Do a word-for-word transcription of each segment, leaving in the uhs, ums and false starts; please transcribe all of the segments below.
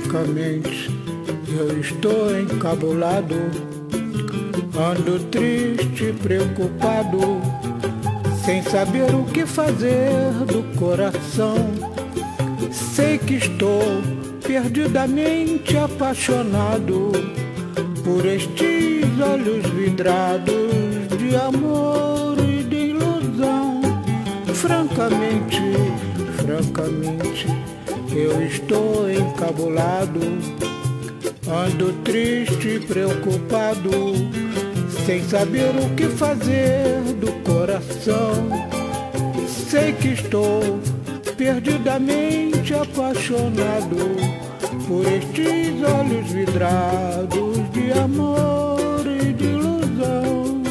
Francamente, eu estou encabulado, ando triste, preocupado, sem saber o que fazer do coração. Sei que estou perdidamente apaixonado por estes olhos vidrados de amor e de ilusão. Francamente, francamente, eu estou encabulado, ando triste, preocupado, sem saber o que fazer do coração. Sei que estou perdidamente apaixonado por estes olhos vidrados de amor e de ilusão.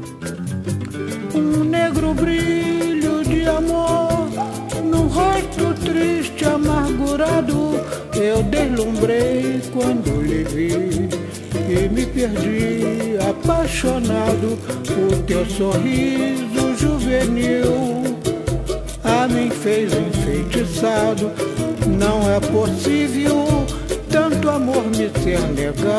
Um negro brilho de amor num rosto triste, amargurado, eu deslumbrei quando lhe vi e me perdi apaixonado. O teu sorriso juvenil a mim fez enfeitiçado. Não é possível tanto amor me ser negado.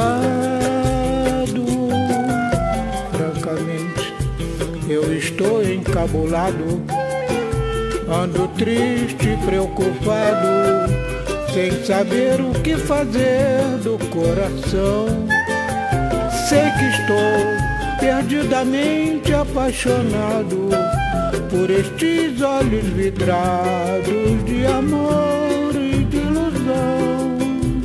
Francamente, eu estou encabulado, ando triste, preocupado, sem saber o que fazer do coração. Sei que estou perdidamente apaixonado por estes olhos vidrados de amor e de ilusão.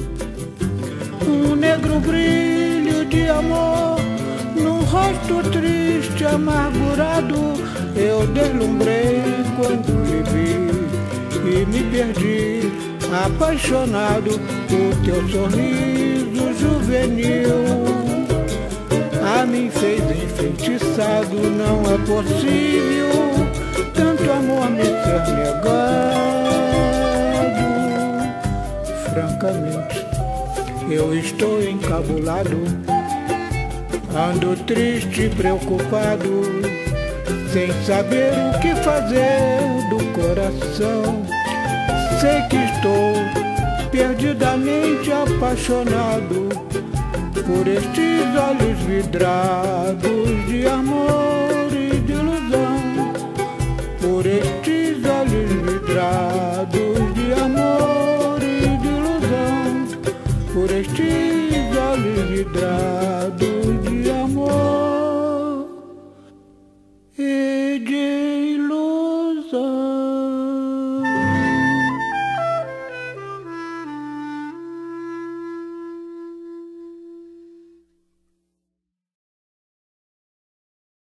Um negro brilho de amor num rosto triste, amargurado, eu deslumbrei quando lhe vi e me perdi apaixonado. O teu sorriso juvenil a mim fez enfeitiçado. Não é possível tanto amor me ser negado. Francamente, eu estou encabulado, ando triste, preocupado, sem saber o que fazer do coração. Sei que estou perdidamente apaixonado por estes olhos vidrados de amor e de ilusão. Por estes olhos vidrados de amor e de ilusão. Por estes olhos vidrados